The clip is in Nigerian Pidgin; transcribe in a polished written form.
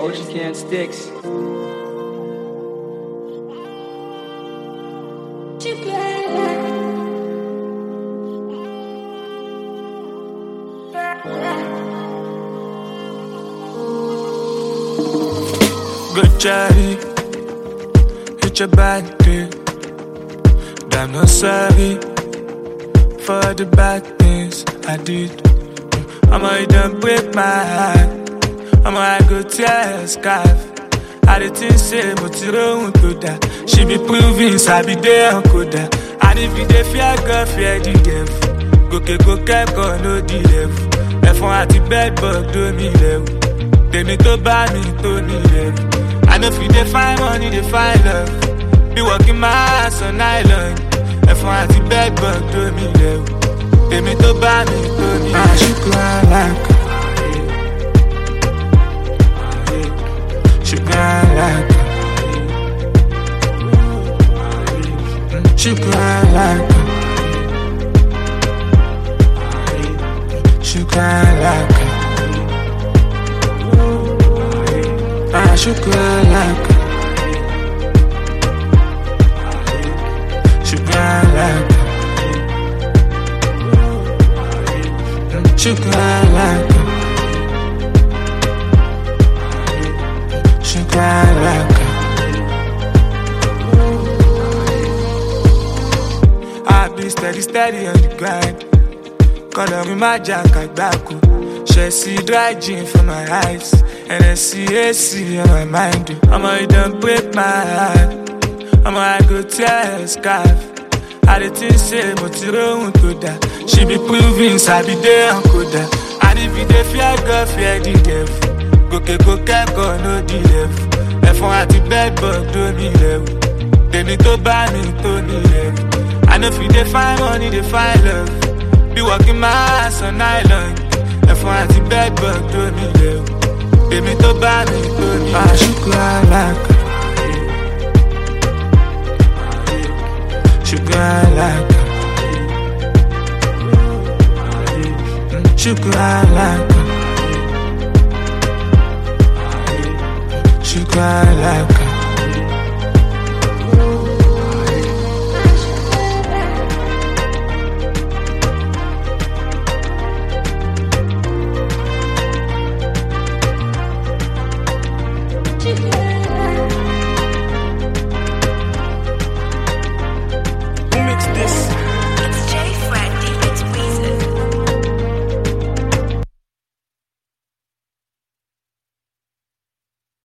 Ocean Can Sticks. Good Charlie, hit your body. Damn, no sorry for the bad things I did. I'ma done break my heart. I'ma go tear a scarf. I did think say, but you don't do that. She be proving, I be there, Koda. And if you dey fear God, fear the devil. Go go, no the level. F1 at the bed, but do me level. Tèmi tó bá mi tó nílẹ̀. I know if you dey find money, dey find love. Be working my ass on nylon. F1 at the bed, but do me level. Tèmi tó bá mi tó nílẹ̀. She cry like she cry like she cry like she cry like she cry like she cry like she cry like she cry like I be steady on the grind. Color me my jacket back. She see dry gin for my eyes. And I see AC on my mind. I'ma done break my heart. I'ma go tear a scarf. I did think say, but you don't do that. She be proving, I be there, Koda. And if you dey fear God, fear the devil. Go, no the level. F1 at the bed, but do me level. Tèmi tó bá mi tó nílẹ̀. I know if you dey find money, dey find love. Be working my ass on nylon. F1 at the bed, but do me level. Tèmi tó bá mi tó nílẹ̀. She cry like she cry like she cry like she cry like